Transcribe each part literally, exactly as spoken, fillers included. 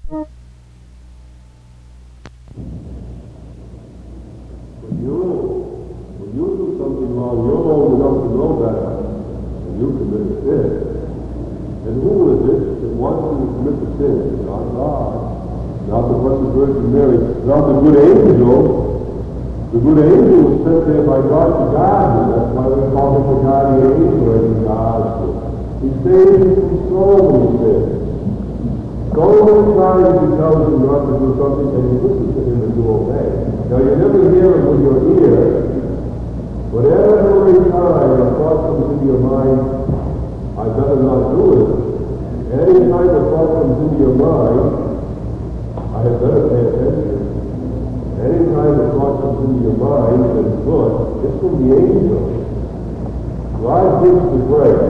When you, when you do something wrong, you're old enough to know better, and you commit a sin. And who is it that wants you to commit the sin? Not God. Not the Blessed Virgin Mary. Not the good angel. The good angel was sent there by God to guide you. That's why we call him the guardian angel, and he guides you. He saves you from so many sins. So many times he tells you not to do something, and you listen to him and you obey. Now you never hear it with your ear, but every time a thought comes into your mind, I better not do it. Any time a thought comes into your mind, I had better pay attention. Any time a thought comes into your mind that's good, it's from the angel. God gives the grace.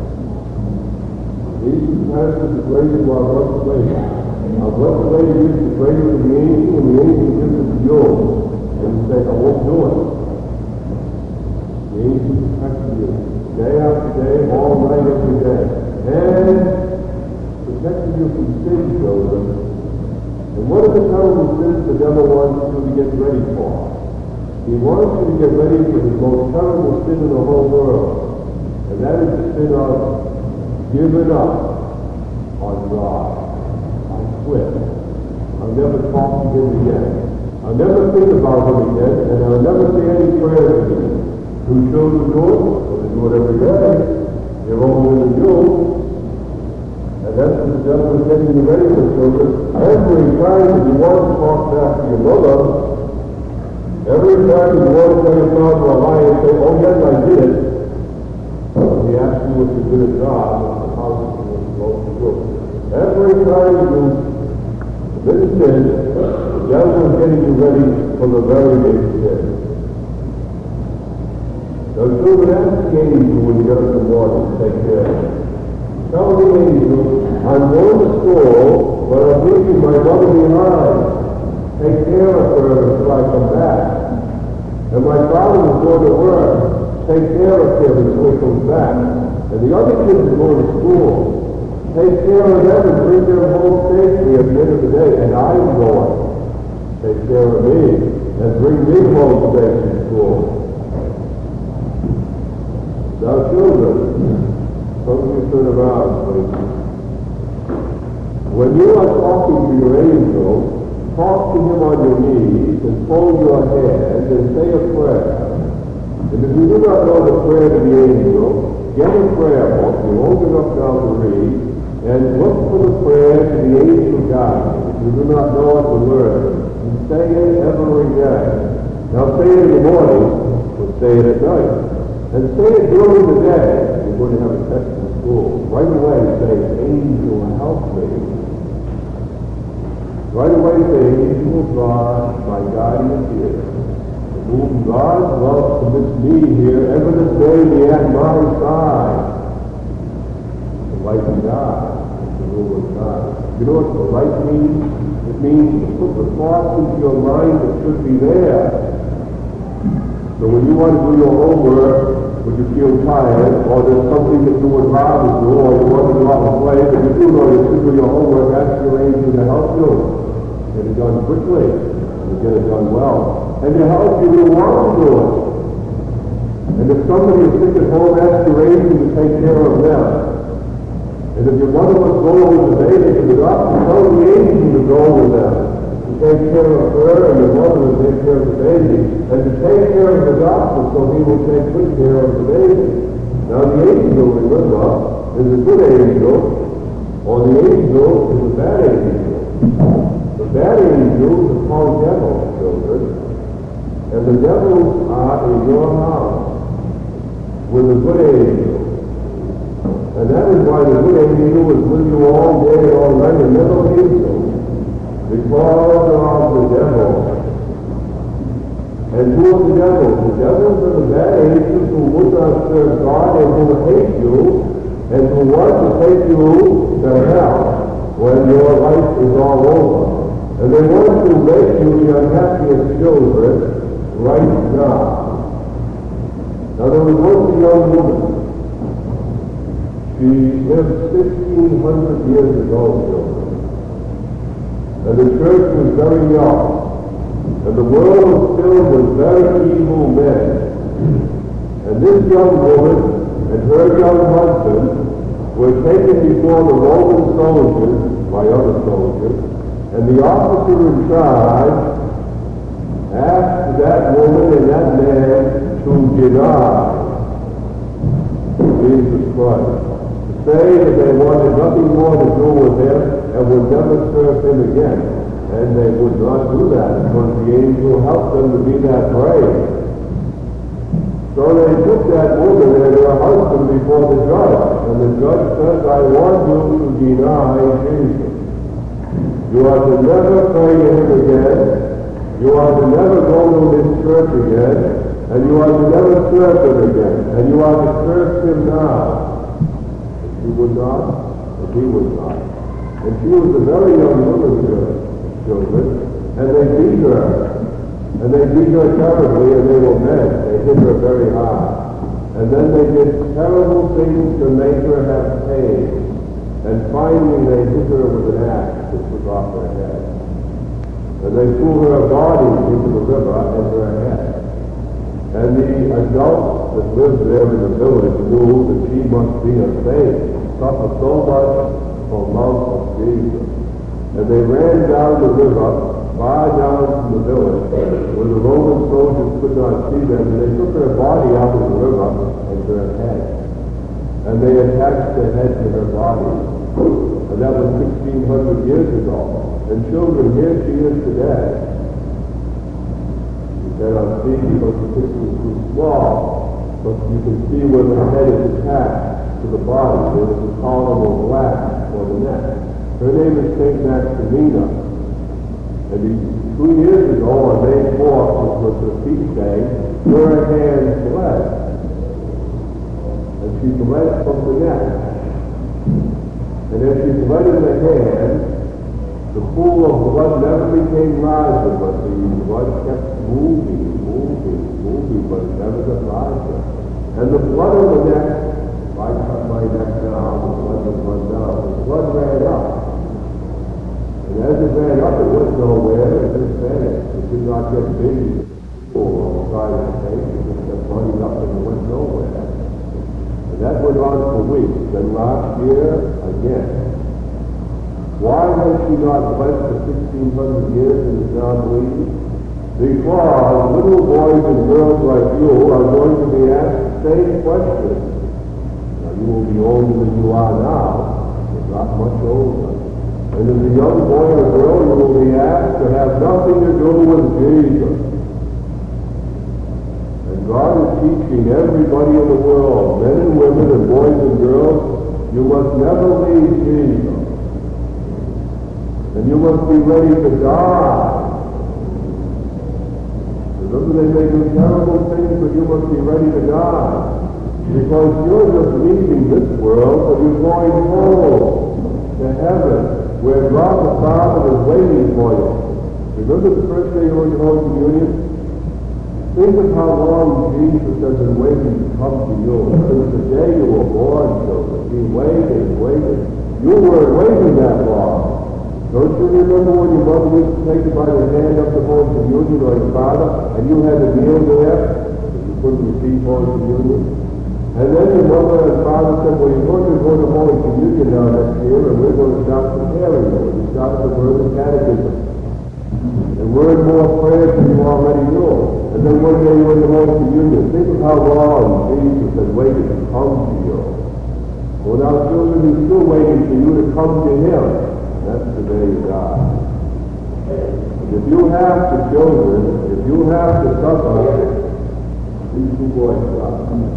Jesus passes the grace to our Blessed Lady. Our Blessed Lady gives the grace to the angel, and the angel gives it to you. And you say, I won't do it. The angel protects you day after day, all night, every day. And protecting you from sin, children. And what are the terrible sins the devil wants you to get ready for? He wants you to get ready for the most terrible sin in the whole world. And that is the sin of giving up on God. I quit. I'll never talk to him again. I'll never think about him again, and I'll never say any prayers again. Two children do it, but they do it every day. They're older than you. And that's what the devil is getting you ready for, children. Every time that you want to talk back to your mother, every time you want to tell your father a lie and say, oh yes, I did it, he asks you if you did it God, what's the house you were supposed to do. Every time you commit a sin, the devil is getting you ready for the very next sin. Now, children, ask the angel when you get up in the morning to take care of you. Tell the angel, I'm going to school, but I'm leaving my mother behind. Take care of her until I come back. And my father is going to work. Take care of him until he comes back. And the other kids are going to school. Take care of them and bring them home safely at the end of the day. And I'm going. Take care of me and bring me home safe from school. Now, children, don't you turn around, please. When you are talking to your angel, talk to him on your knees and fold your hands and say a prayer. And if you do not know the prayer to the angel, get a prayer book, you open up now to read, and look for the prayer to the angel God. If you do not know it, the word, and say it every day. Now say it in the morning, but say it at night. And say it during the day. You're going to have a test in school. Right away say, angel, help me. Right away say, angel of God, my guardian here. Whom God's love commits me here, ever this day be at my side. The light of God is the rule of God. You know what the light means? It means to put the thoughts into your mind that should be there. So when you want to do your homework, when you feel tired, or there's something that you would rather do, or you want to go out and play, but you do know you should do your homework, ask your angel to help you. Get it done quickly, and get it done well. And to help you, you want to do it. And if somebody is sick at home, ask your angel to take care of them. And if your mother must go with the baby to the doctor, tell the angel to go with them. To take care of her, and your mother will take care of the baby. And to take care of the doctor, so he will take good care of the baby. Now the angel, remember, is a good angel, or the angel is a bad angel. The bad angels are called devils, children. And the devils are in your house with a good angel. And that is why the good angel is with you all day and all night and never leaves you. Because of the devil. And who are the devils? The devils are the bad angels who would not serve God and who hate you and who want to take you to hell when your life is all over. And they want to make you the unhappiest children right now. Now there was once a young woman. She lived fifteen hundred years ago, children. And the church was very young. And the world was filled with very evil men. And this young woman and her young husband were taken before the Roman soldiers, by other soldiers, and the officer in charge asked that woman and that man to deny Jesus Christ, to say that they wanted nothing more to do with him and would never serve him again. And they would not do that because the angel helped them to be that brave. So they took that woman and her husband before the judge, and the judge says, I want you to deny Jesus. You are to never pray to him again. You are to never go to his church again. And you are to never serve him again. And you are to curse him now. But she would not, and he would not. And she was a very young woman, children, and they beat her. And they beat her terribly, and they were men. They hit her very hard. And then they did terrible things to make her have pain. And finally they hit her with an axe that took off her head. And they threw her body into the river and her head. And the adults that lived there in the village knew that she must be a saint, suffered so much for love of Jesus. And they ran down the river, far down from the village, where the Roman soldiers could not see them, and they took her body out of the river and her head. And they attached the head to her body. And that was sixteen hundred years ago. And children, here she is today. You cannot see because the picture is too small, but you can see where the head is attached to the body. There is a column of wax for the neck. Her name is Saint Maximina. And the, two years ago, on May fourth, which was her feast day, her hand bled. And she bled from the neck. And as she bled in the hand, the pool of blood never became larger, but the blood kept moving, moving, moving, but it never got larger. And the blood on the neck, if I cut my neck down, the blood would run down. The blood ran up. And as it ran up, it went nowhere, it just vanished. It did not get big or side of the face, it just kept running up and it went nowhere. And that went on for weeks. Then last year, again. Why has she not bled for sixteen hundred years in the John Lee? Because little boys and girls like you are going to be asked the same question. Now, you will be older than you are now, but not much older. And as a young boy or girl, you will be asked to have nothing to do with Jesus. And God is teaching everybody in the world, men and women and boys and girls, you must never leave Jesus. And you must be ready to die. Remember, they may do terrible things, but you must be ready to die. Because you're just leaving this world, but you're going home to heaven, where God the Father is waiting for you. Remember the first day you were in Holy Communion? Think of how long Jesus has been waiting to come to you. Since the day you were born, children. He waited, waited. You weren't waiting that long. Don't you remember when your mother used to take you by the hand up to Holy Communion, or your father, and you had to kneel there, because you couldn't receive Holy Communion? And then your mother and father said, well, you're going to go to Holy Communion now next year, and we're going to start preparing you. And you started to learn the catechism. And learn more prayers than you already knew. And then one day you went to Holy Communion. Think of how long Jesus has waited to come to you. Well, now, children, he's still waiting for you to come to him. That's the day you die. And if you have to, children, if you have to suffer, these two boys stop.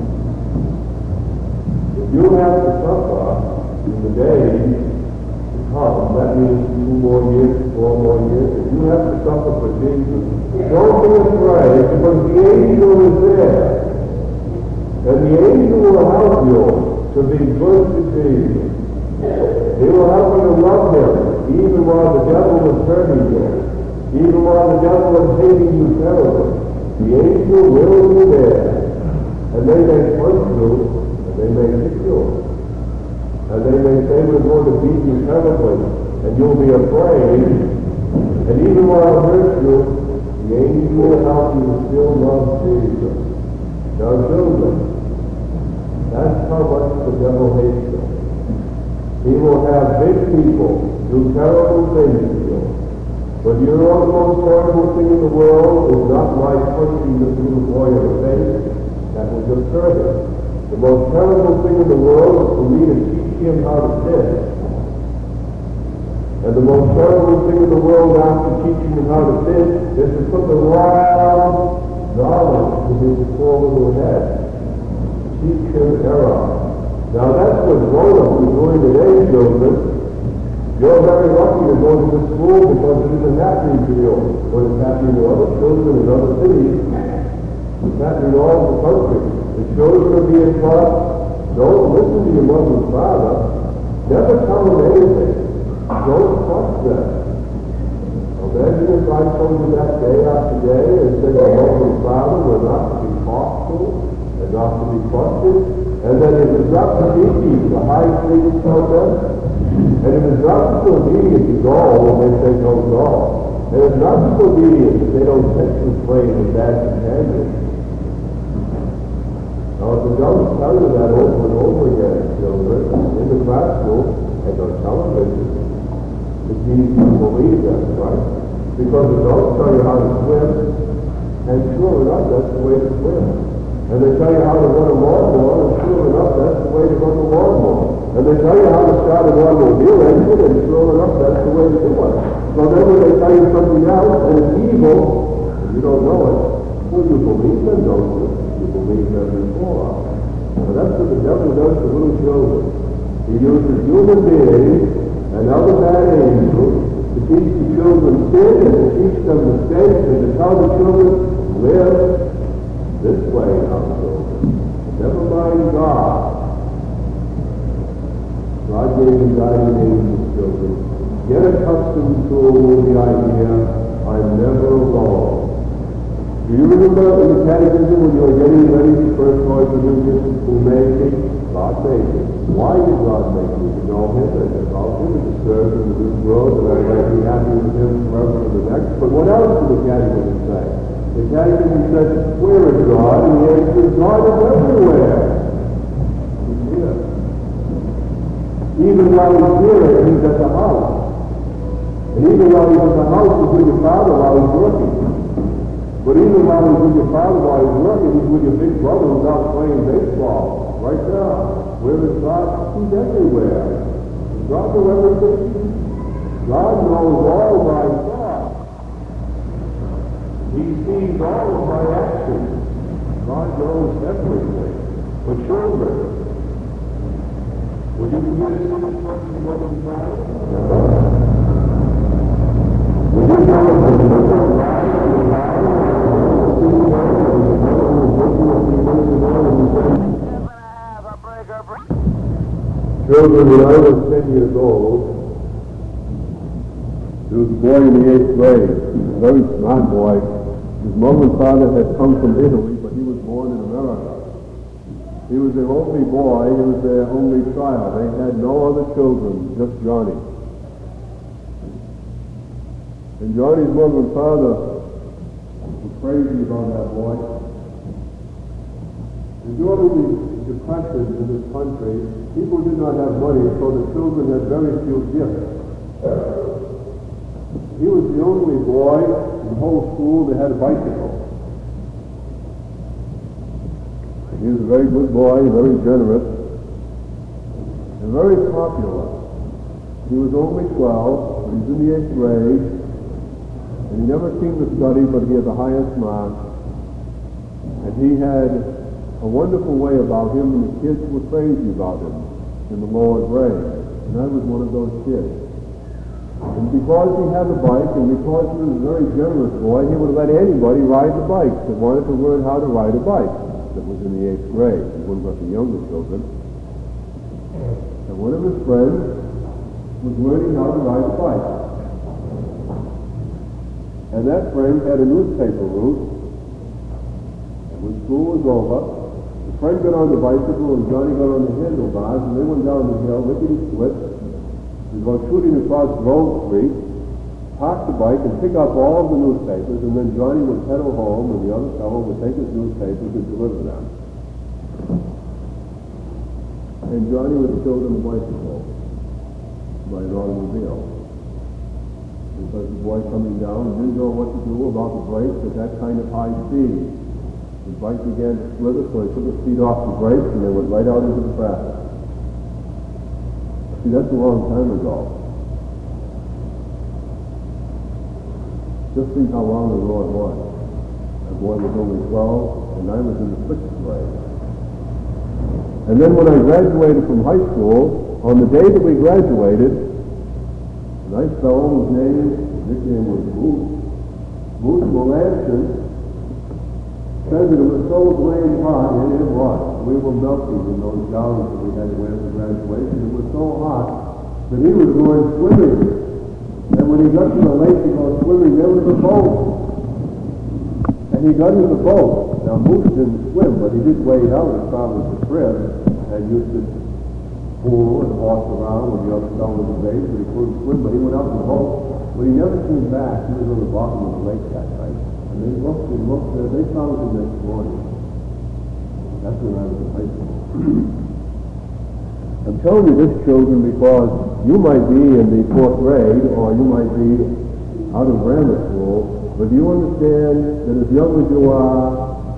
If you have to suffer in the days to come, that means two more years, four more years, if you have to suffer for Jesus, don't be afraid, because the angel is there. And the angel will help you to be good to Jesus. He will help you to love him, even while the devil is hurting you, even while the devil is hating you terribly. The angel will be there, and they may punch you, and they may hit you, and they may say we're going to beat you terribly, and you'll be afraid, And even while it hurts you, the angel will help you to still love Jesus. Now, children, that's how much the devil hates you. He will have big people do terrible things to you. But you know the most horrible thing in the world is not like punching this little boy in the face. That will just hurt him. The most terrible thing in the world is for me to teach him how to fish. And the most terrible thing in the world after teaching him how to fish is to put the wrong knowledge to his poor little head. Teach him error. Now that's what grown-ups are doing today, children. You're very lucky to go to this school because it isn't happening to you. But it's happening to other children in other cities. It's happening all over the country. The children are being taught, don't listen to your mother and father. Never tell them anything. Don't trust them. Imagine if I told you that day after day and said your mother and father were not to be talked to and not to be trusted, and that it was not to be the high things tell them, and it is not disobedient to go when they say don't go. And it's not disobedient if they don't take the plane with bad companions. Now, if the government tell you that over and over again, children, in the classroom and on television, it's easy to believe that, right? Because adults tell you how to swim, and sure enough, that's the way to swim. And they tell you how to run a lawnmower, and sure enough, that's the way to run the lawnmower. And they tell you how to start an automobile engine, and sure enough, that's the way to do it. So then when they tell you something else, and it's evil, and you don't know it, well, you believe them, don't you? You believe them before. And that's what the devil does to little children. He uses human beings and other bad angels to teach the children sin and to teach them mistakes and to tell the children, live this way, now, children. Never mind God. God gave you guiding angels, children. Get accustomed to the idea, I'm never alone. Do you remember in the catechism when you were getting ready for first Lord Communion, who made me? God made me. Why did God make me? To know him and to love him and to serve him in this world, and I might be happy with him forever in the next. But what else did the catechism say? The catechism said, where is God? And the answer is, God is everywhere. He's here. Even while he's here, he's at the house. And even while he's at the house, he's with your father while he's working. But even while he's with your father while he's working, he's with your big brother who's out playing baseball. Right now. Where is God? He's everywhere. Does God know everything? God knows all my thoughts. He sees all of my actions. God knows everything. But children, would you begin to see the person of the Father? Would you know that the Lord Children, when I was ten years old, there was a boy in the eighth grade, a very smart boy. His mother and father had come from Italy, but he was born in America. He was their only boy, he was their only child. They had no other children, just Johnny. And Johnny's mother and father were crazy about that boy. And during the depression in this country, people did not have money, so the children had very few gifts. He was the only boy in the whole school that had a bicycle. He was a very good boy, very generous, and very popular. He was only twelve, but he was in the eighth grade, and he never seemed to study, but he had the highest marks. And he had a wonderful way about him, and the kids were crazy about him in the lower grade. And I was one of those kids. And because he had the bike, and because he was a very generous boy, he would let anybody ride the bike that wanted to learn how to ride a bike that was in the eighth grade. He wouldn't let the younger children. And one of his friends was learning how to ride a bike. And that friend had a newspaper route. And when school was over, the friend got on the bicycle and Johnny got on the handlebars, and they went down the hill, lickety-split. They were shooting across Grove Street, park the bike and pick up all of the newspapers, and then Johnny would pedal home, and the other fellow would take his newspapers and deliver them. And Johnny was killed on a bicycle by an automobile. Because the boy coming down didn't know what to do about the brakes at that kind of high speed. The bike began to slither, so he took his feet off the brakes, and they went right out into the traffic. See, that's a long time ago. Just think how long ago it was. That boy was only twelve, and I was in the sixth grade. And then when I graduated from high school, on the day that we graduated, a nice fellow whose name, his nickname was Booth, Booth Melanson, said that it was so blame hot, and it was. We were melting in those gowns that we had to wear for graduation. It was so hot that he was going swimming. And when he got to the lake to go swimming, there was a boat. And he got in the boat. Now, Moose didn't swim, but he did wade out as far as the crib and used to pool and walk around when the other fellow was bathed, but he couldn't swim, but he went out in the boat. When he never came back, he was on the bottom of the lake that night. And they looked and looked, uh, they found him the next morning. That's when I was in high school. I'm telling you this, children, because you might be in the fourth grade, or you might be out of grammar school, but do you understand that as young as you are,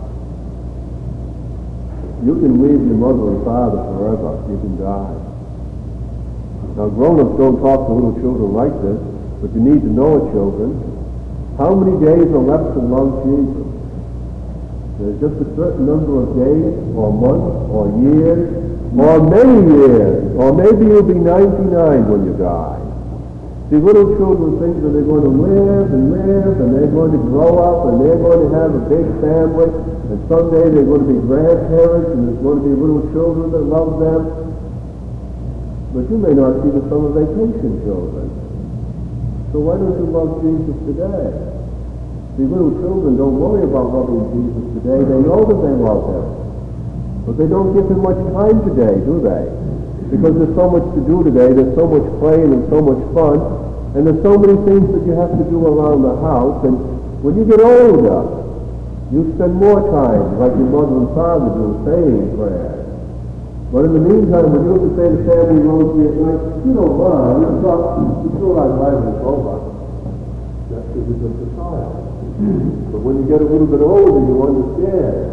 you can leave your mother and father forever. You can die. Now, grown-ups don't talk to little children like this, but you need to know it, children. How many days are left to love Jesus? There's just a certain number of days, or months, or years, or many years, or maybe you'll be ninety-nine when you die. See, little children think that they're going to live and live, and they're going to grow up, and they're going to have a big family, and someday they're going to be grandparents, and there's going to be little children that love them. But you may not see the summer vacation children. So why don't you love Jesus today? See, little children don't worry about loving Jesus today. They know that they love him. But they don't give him much time today, do they? Because there's so much to do today, there's so much playing and so much fun, and there's so many things that you have to do around the house, and when you get older, you spend more time, like your mother and father do, saying prayers. But in the meantime, when you have to say the family rosary at night, you don't mind, you thought, you feel like driving a robot. That's because you're just a child. But when you get a little bit older, you understand.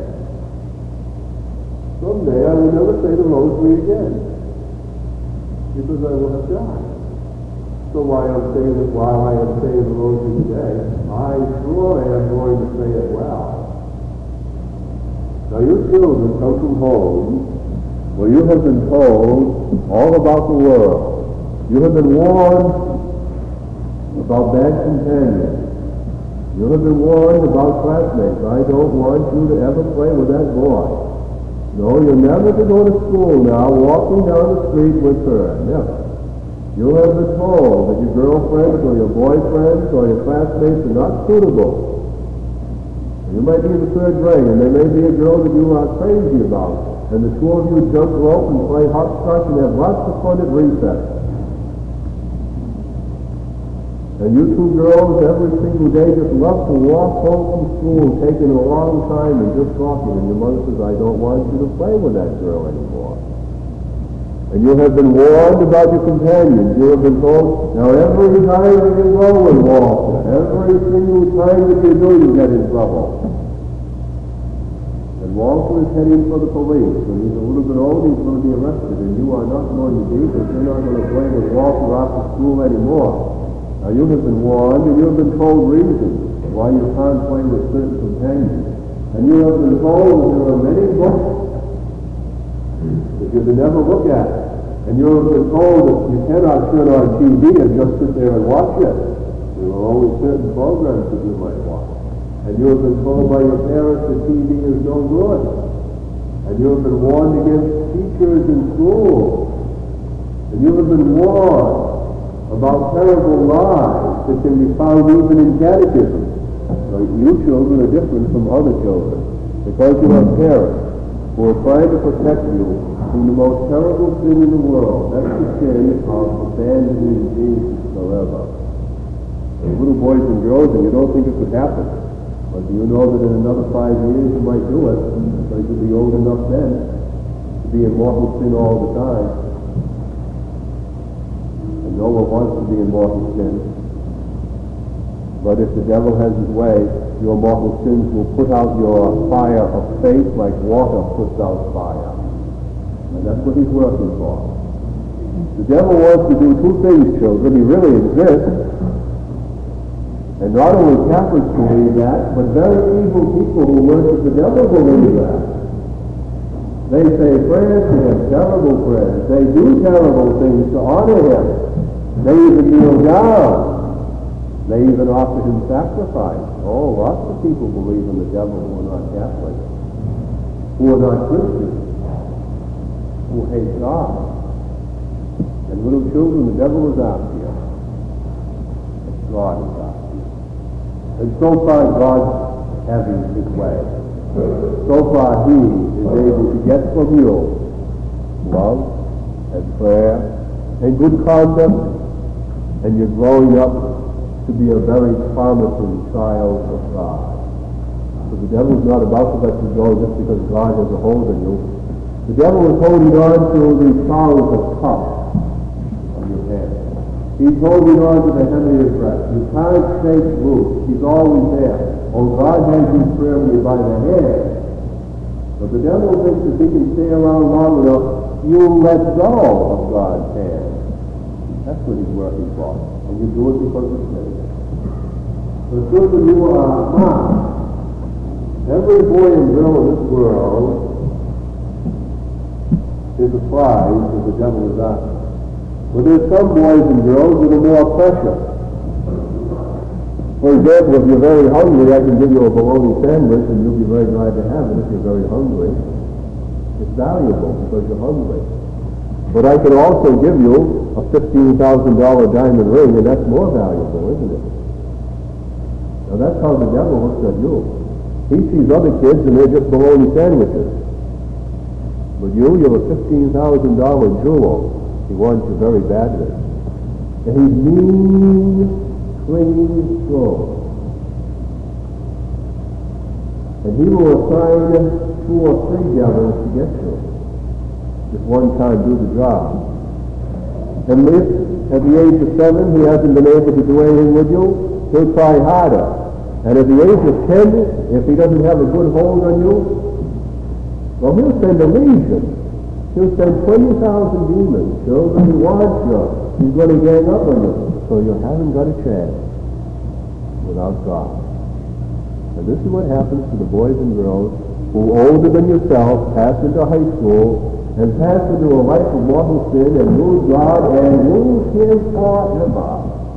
Someday I will never say the rosary again, because I will have died. So while I'm saying it, while I am saying the rosary today, I sure am going to say it well. Now you children come from homes where you have been told all about the world. You have been warned about bad companions. You have been warned about classmates. I don't want you to ever play with that boy. No, you're never to go to school now walking down the street with her. Never. You have been told that your girlfriends or your boyfriends or your classmates are not suitable. You might be in the third grade, and there may be a girl that you are crazy about, and the two of you jump rope and play hopscotch and have lots of fun at recess. And you two girls every single day just love to walk home from school taking a long time and just talking, and your mother says, I don't want you to play with that girl anymore. And you have been warned about your companions. You have been told, now every time that you go with Walter, every single time that you do, you get in trouble. And Walter is heading for the police. When he's a little bit old, he's going to be arrested, and you are not going to be, because you're not going to play with Walter after school anymore. Now you have been warned, and you have been told reasons why you can't play with certain companions. And you have been told that there are many books that you can never look at. And you have been told that you cannot turn on T V and just sit there and watch it. There are only certain programs that you might watch. And you have been told by your parents that T V is no good. And you have been warned against teachers in school. And you have been warned about terrible lies that can be found even in catechism. So you children are different from other children because you have parents who are trying to protect you from the most terrible sin in the world. That's the sin of abandoning Jesus forever. little boys and girls, and you don't think it could happen. But do you know that in another five years you might do it, because you'll be old enough then to be in mortal sin all the time. And no one wants to be in mortal sin. But if the devil has his way, your mortal sins will put out your fire of faith like water puts out fire. And that's what he's working for. The devil wants to do two things, children. He really exists. And not only Catholics believe that, but very evil people who worship the devil believe that. They say prayers to him, terrible prayers. They do terrible things to honor him. They even kneel down. They even offer him sacrifice. Oh, lots of people believe in the devil who are not Catholics, who are not Christians, who hate God. And little children, the devil is after you. God is after you. And so far, God's having his way. So far, he is able to get from you love and prayer and good conduct, and you're growing up to be a very promising child of God. So the devil's not about to let you go just because God has a hold on you. The devil is holding on to the flowers of cup on your head. He's holding on to the hem of your dress. You can't shake loose. He's always there. Oh, God has you firmly by the hand. But the devil thinks if he can stay around long enough, you'll let go of God's hand. That's what he's working for. And you do it because of sin. So children, you are marked. Every boy and girl in this world is a prize that the devil is after. But there's some boys and girls that are more precious. For example, if you're very hungry, I can give you a bologna sandwich and you'll be very glad to have it if you're very hungry. It's valuable because you're hungry. But I can also give you a fifteen thousand dollars diamond ring, and that's more valuable, isn't it? Now that's how the devil looks at you. He sees other kids and they're just bologna sandwiches. But you, you're a fifteen thousand dollars jewel. He wants you very badly. And he's mean, clingy, strong. And he will assign two or three devils to get you. Just one time do the job. And if at the age of seven he hasn't been able to do anything with you, he'll try harder. And at the age of ten, if he doesn't have a good hold on you, well, he'll send a legion. He'll send twenty thousand demons, children who want you. He's going to gang up on you. So you haven't got a chance without God. And this is what happens to the boys and girls who, older than yourself, pass into high school and pass into a life of mortal sin and lose God and lose him forever.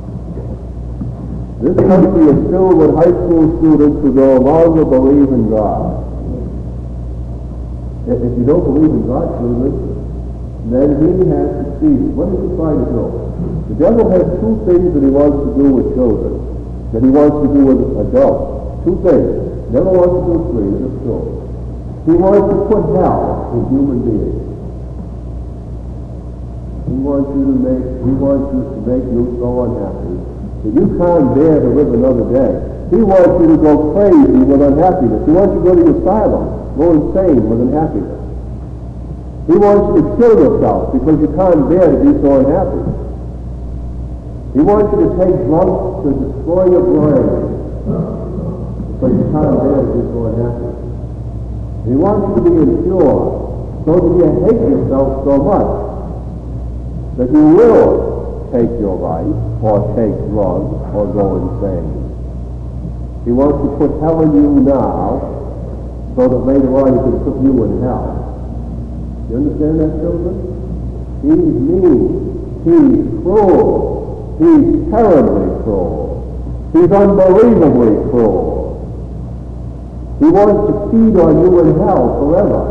This country is filled with high school students who no longer believe in God. If you don't believe in God, children, then he has succeeded. What is he trying to do? The devil has two things that he wants to do with children, that he wants to do with adults. Two things. Never wants to do three, just two. He wants to put hell in human beings. He wants you to make, he wants you to make you so unhappy that you can't bear to live another day. He wants you to go crazy with unhappiness. He wants you to go to the asylum, go insane with unhappiness. He wants you to kill yourself because you can't bear to be so unhappy. He wants you to take drugs to destroy your brain because you can't bear to be so unhappy. He wants you to be impure so that you hate yourself so much that you will take your life or take drugs or go insane. He wants to put hell in you now so that later on he can put you in hell. You understand that, children? He's mean. He's cruel. He's terribly cruel. He's unbelievably cruel. He wants to feed on you in hell forever.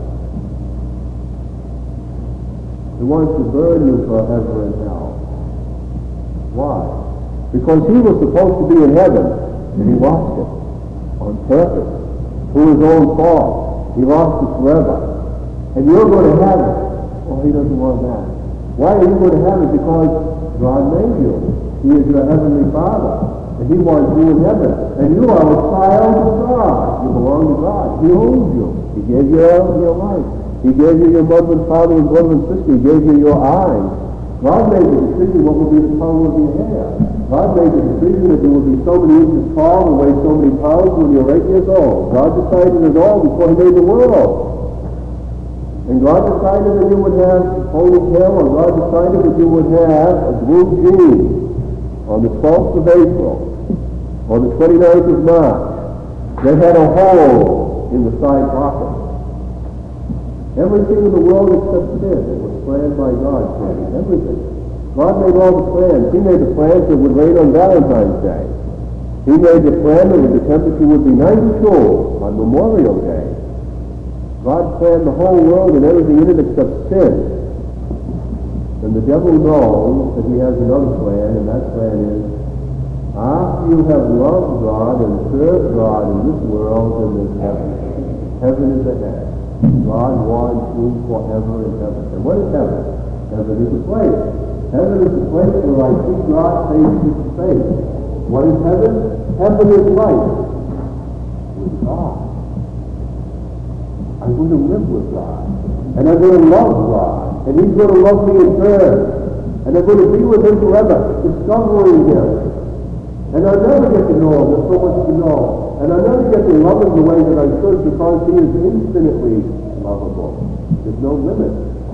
He wants to burn you forever in hell. Why? Because he was supposed to be in heaven, and he lost it on purpose, through his own fault. He lost it forever. And you're going to have it. Oh, he doesn't want that. Why are you going to have it? Because God made you. He He is your heavenly Father. And he wants you in heaven. And you are a child of God. You belong to God. He owns you. He gave you your life. He gave you your mother and father and brother and sister. He gave you your eyes. God made the decision what will be the color of your hair. God made the decision that you will be so many inches tall and weigh so many pounds when you're eight years old. God decided it all before he made the world. And God decided that you would have ponytail, or God decided that you would have a blue jean on the twelfth of April, on the twenty-ninth of March. They had a hole in the side pocket. Everything in the world except sin was planned by God, Daddy. Everything. God made all the plans. He made the plans that would rain on Valentine's Day. He made the plan that the temperature would be ninety-two on Memorial Day. God planned the whole world and everything in it except sin. And the devil knows that he has another plan, and that plan is, after you have loved God and served God in this world, then there's heaven. Heaven is ahead. God wants you forever in heaven. And what is heaven? Heaven is a place. Heaven is a place where I see God face to face. What is heaven? Heaven is life with God. I'm going to live with God. And I'm going to love God. And he's going to love me in turn. And I'm going to be with him forever, discovering him. And I'll never get to know him. There's so much to know. And I'll never get to love him the way that I should, because he is infinitely lovable. There's no limit.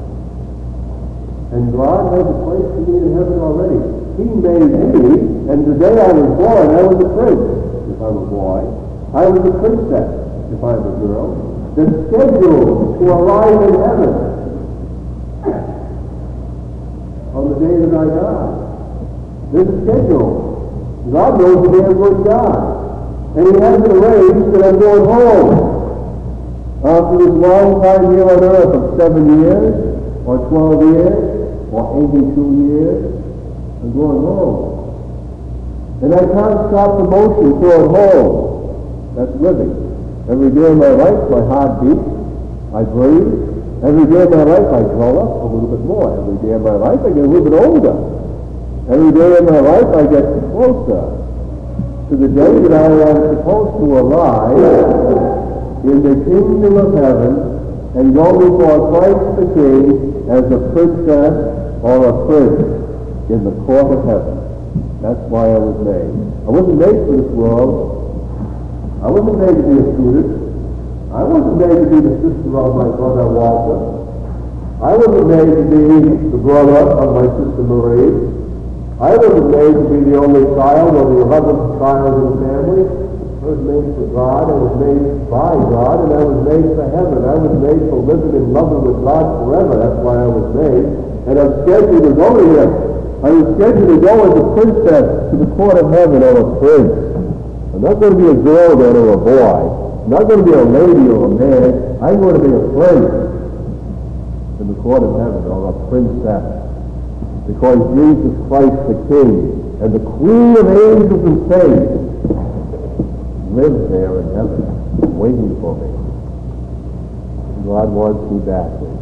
And God has a place for me in heaven already. He made me, and the day I was born, I was a prince, if I'm a boy. I was a princess, if I'm a girl. The schedule to arrive in heaven on the day that I die. There's a schedule. God knows the day I'm going to die. And he hasn't arranged that I'm going home. After this long time here on earth of seven years, or twelve years, or eighty-two years, I'm going home. And I can't stop the motion toward home. That's living. Every day of my life, my heart beats, I breathe. Every day of my life, I grow up a little bit more. Every day of my life, I get a little bit older. Every day of my life, I get closer to the day that I am supposed to arrive in the kingdom of heaven and go before Christ the King as a princess or a prince in the court of heaven. That's why I was made. I wasn't made for this world. I wasn't made to be a student. I wasn't made to be the sister of my brother Walter. I wasn't made to be the brother of my sister Marie. I wasn't made to be the only child or the eleventh child in the family. I was made for God. I was made by God, and I was made for heaven. I was made for living and loving with God forever. That's why I was made. And I'm scheduled to go to him. I was scheduled to go as a princess to the court of heaven or a prince. I'm not going to be a girl then or a boy. I'm not going to be a lady or a man. I'm going to be a prince in the court of heaven or a princess. Because Jesus Christ the King and the Queen of angels and saints lives there in heaven, waiting for me. God wants me badly.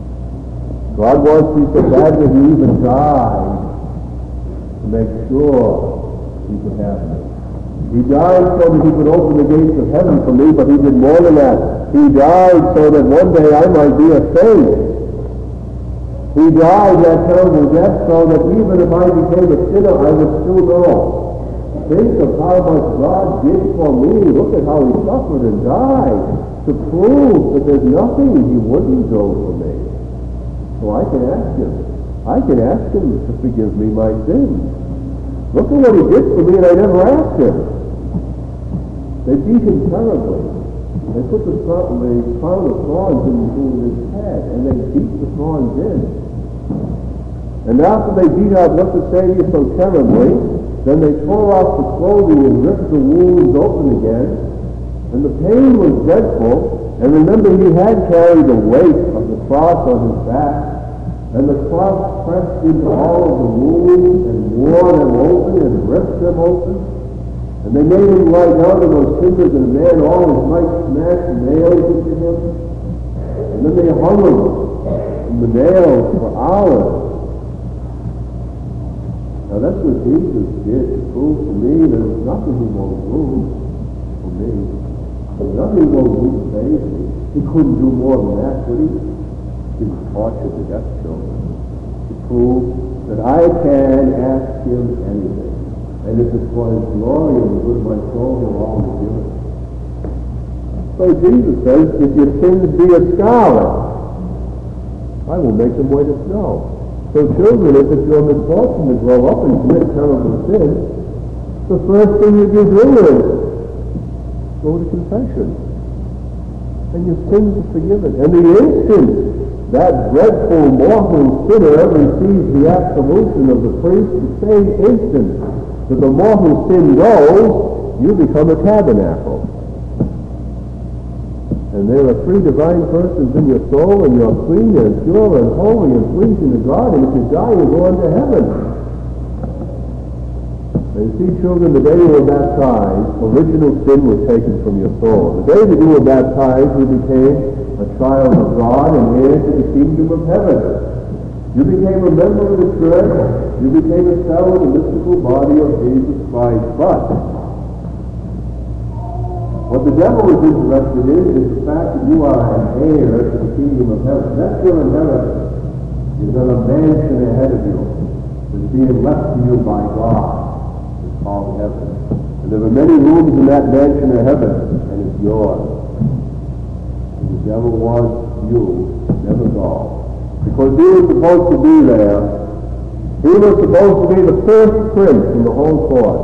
God wants me so badly he even died to make sure he could have me. He died so that he could open the gates of heaven for me, but he did more than that. He died so that one day I might be a saint. He died that terrible death so that even if I became a sinner, I would still know. Think of how much God did for me. Look at how he suffered and died to prove that there's nothing he wouldn't do for me. So I can ask him. I can ask him to forgive me my sins. Look at what he did for me, and I never asked him. They beat him terribly. They put the, the crown of thorns into his head, and they beat the thorns in. And after they beat our blessed Savior so terribly, then they tore off the clothing and ripped the wounds open again. And the pain was dreadful. And remember, he had carried the weight of the cross on his back. And the cross pressed into all of the wounds and wore them open and ripped them open. And they made him lie down on those timbers, and man, all his might smashed nails into him. And then they hung him from the nails for hours. Now that's what Jesus did to prove to me that there's nothing he won't do for me. There's nothing he won't do to save me. He couldn't do more than that, could he? He was tortured to death, children, to prove that I can ask him anything. And if it's for his glory and the good of my soul, he'll always give it. So Jesus says, if your sins be as scarlet, I will make them white as snow. So children, if it's your misfortune to grow up and commit terrible sin, the first thing that you do is go to confession. And your sins are forgiven. And the instant that dreadful mortal sinner receives the absolution of the priest, the same instant that the mortal sin goes, you become a tabernacle. And there are three divine persons in your soul, and you're clean and pure and holy and pleasing to God, and if you die, you go into heaven. And you see, children, the day you were baptized, original sin was taken from your soul. The day that you were baptized, you became a child of God and heir to the kingdom of heaven. You became a member of the church. You became a cell of the mystical body of Jesus Christ. But what the devil is interested in is the fact that you are an heir to the kingdom of heaven. That's your inheritance. You've got a mansion ahead of you that's being left to you by God. It's called heaven. And there are many rooms in that mansion of heaven, and it's yours. And the devil wants you to never go. Because he was supposed to be there. He was supposed to be the first prince in the whole court.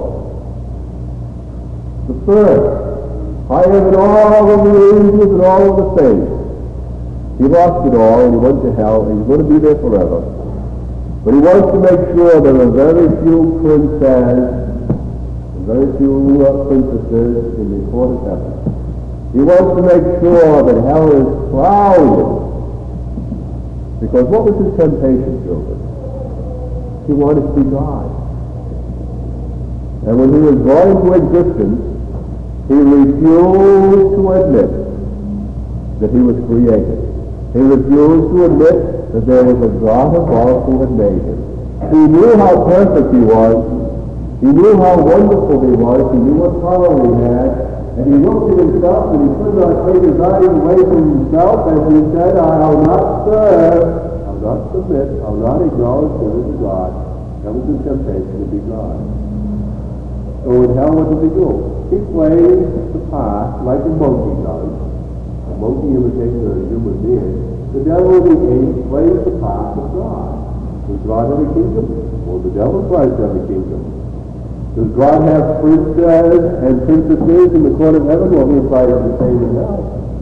The first. Higher than all of the angels and all of the saints. He lost it all and he went to hell and he's going to be there forever. But he wants to make sure there are very few princes and very few uh, princesses in the court of heaven. He wants to make sure that hell is crowded. Because what was his temptation, children? He wanted to be God. And when he was brought into existence, he refused to admit that he was created. He refused to admit that there was a God above who had made him. He knew how perfect he was. He knew how wonderful he was. He knew what power he had. And he looked at himself and he could not take his eyes away from himself, as he said, I'll not serve, I'll not submit, I'll not acknowledge there is a God. That was his temptation to be God. So in hell, what did he do? He played the part like a monkey does. A monkey imitates a human being. The devil, the ape, plays the part of God. Does God have a kingdom? Well, the devil tries to have a kingdom. Does God have princes and princesses in the court of heaven? Well, he tries the same in hell.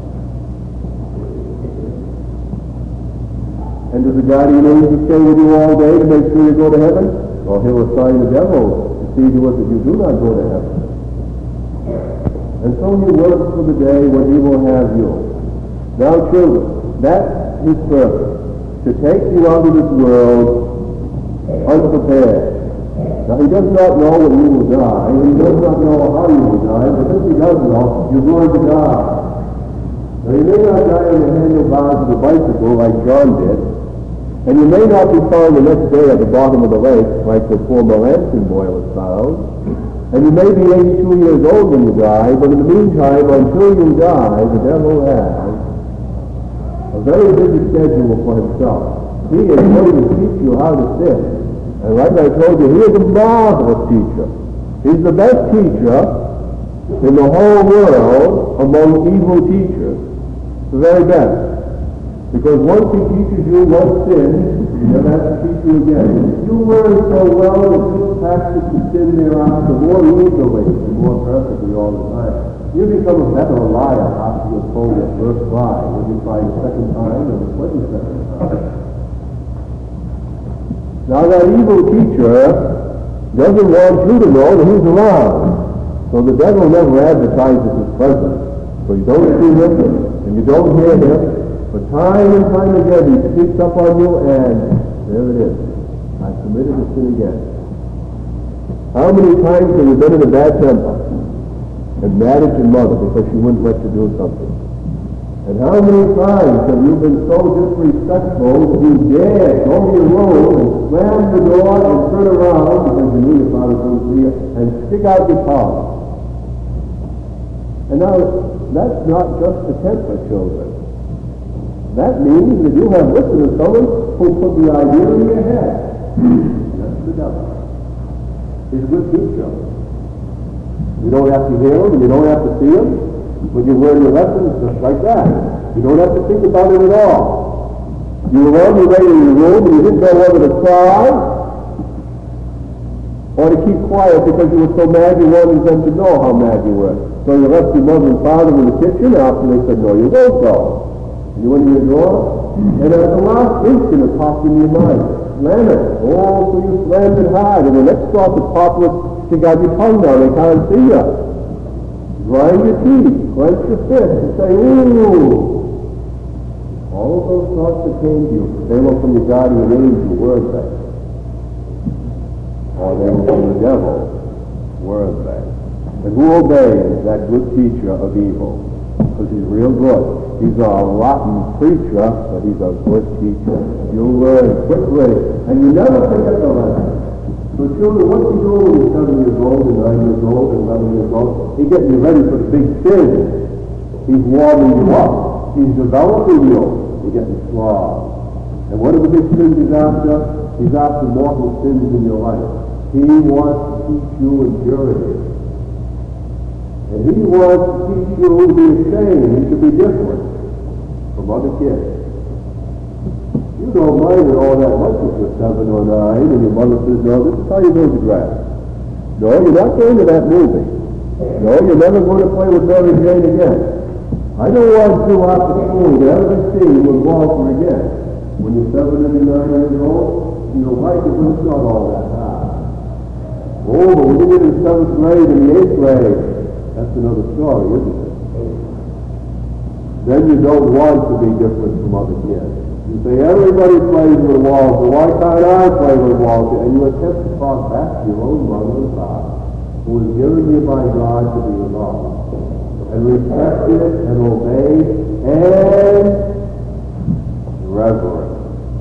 And does the guardian angel stay with you all day to make sure you go to heaven? Well, he'll assign the devil to see to it that you do not go to heaven. And so he works for the day when he will have you. Now, children, that's his purpose, to take you out of this world unprepared. Now, he does not know when you will die, and he does not know how you will die, but since he does know, you're going to die. Now, you may not die on the handlebars of a bicycle like John did, and you may not be found the next day at the bottom of the lake like the poor Melanson boy was found. And you may be eighty-two years old when you die, but in the meantime, until you die, the devil has a very busy schedule for himself. He is going to teach you how to sin. And like I told you, he is a marvelous teacher. He's the best teacher in the whole world among evil teachers. The very best. Because once he teaches you one sin, he never has to teach you again. You learn so well that you practice the sin thereafter more easily and more perfectly all the time. You become a better liar after you've told your first lie when you try the second time and the twenty-second time. Now that evil teacher doesn't want you to know that he's around. So the devil never advertises his presence. So you don't see him and you don't hear him. But time and time again, he sneaks up on you, and there it is. I committed a sin again. How many times have you been in a bad temper and mad at your mother because she wouldn't let you do something? And how many times have you been so disrespectful that you dared go to your room and slam the door and turn around because you knew your father was going to see you and stick out your tongue? And now, that's not just the temper, children. That means that you have listened to someone who put the idea in your head. That's the devil. He's a good teacher. You don't have to hear him, and you don't have to see him. When you learn your lessons, just like that. You don't have to think about it at all. You were on your way to your room, and you didn't know whether to cry or to keep quiet because you were so mad you wanted them to know how mad you were. So you left your mother and father in the kitchen after they said, no, you won't go. And you went to your door, and at the last instant it popped into your mind. Slam it. Oh, so you slammed it hard. And the next thought that popped was, stick out your tongue now, they can't see you. Grind your teeth, clench your fist, and say, ooh. All of those thoughts that came to you, they were from your guardian angel, weren't they? Or they were from the devil, weren't they? And who obeys that good teacher of evil? Because he's real good. He's a rotten preacher, but he's a good teacher. You'll learn quickly, and you never forget the lesson. So children, what's he doing when you're seven years old and nine years old and eleven years old? He's getting you ready for the big sin. He's warming you up. He's developing you. You're getting slow. And what are the big sins he's after? He's after mortal sins in your life. He wants to teach you impurity. And he wants to teach you to be ashamed, to be different from other kids. You don't mind it all that much if you're seven or nine and your mother says, no, this is how you build your grass. No, you're not going to that movie. No, you're never going to play with Mary Jane again. I don't want you after school to ever be seen with Walter again. When you're seven and you're nine years old, you know, life is not all that hard. Oh, but when you get in seventh grade and the eighth grade, that's another story, isn't it? Then you don't want to be different from other kids. You say, everybody plays with Walter, why can't I play with Walter? And you attempt to talk back to your own mother and father, who was given you by God to be loved, and respected and obeyed and reverent.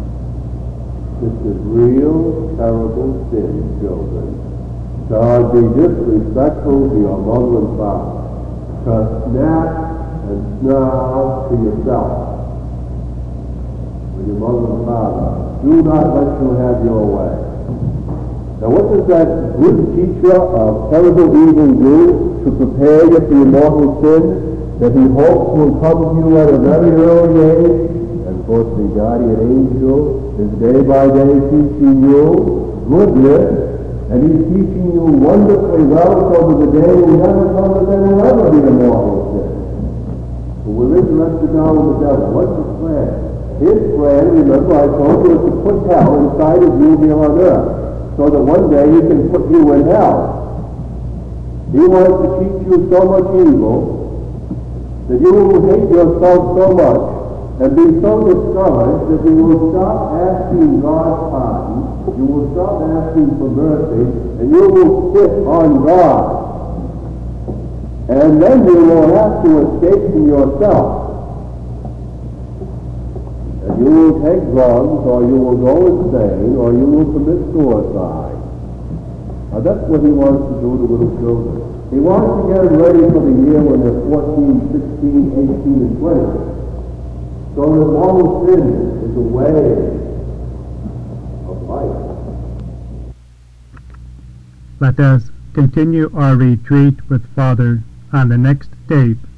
This is real, terrible sin, children. To be disrespectful to your mother and father, to snap and snarl to yourself. With your mother and father, do not let you have your way. Now what does that good teacher of terrible evil do to prepare you for your mortal sin that he hopes will come to you at a very early age? And of course the guardian angel is day by day teaching you goodness. And he's teaching you wonderfully well so that the day will never come that there will ever be a mortal sin. But we're interested now in the devil. What's his plan? His plan, remember I told you, is to put hell inside of you here on earth, so that one day he can put you in hell. He wants to teach you so much evil that you will hate yourself so much and be so discouraged that you will stop asking God's pardon, you will stop asking for mercy, and you will spit on God. And then you will have to escape from yourself. And you will take drugs, or you will go insane, or you will commit suicide. Now that's what he wants to do to little children. He wants to get them ready for the year when they're fourteen, sixteen, eighteen, and twenty. So that mortal sin is a way of life. Let us continue our retreat with Father on the next tape.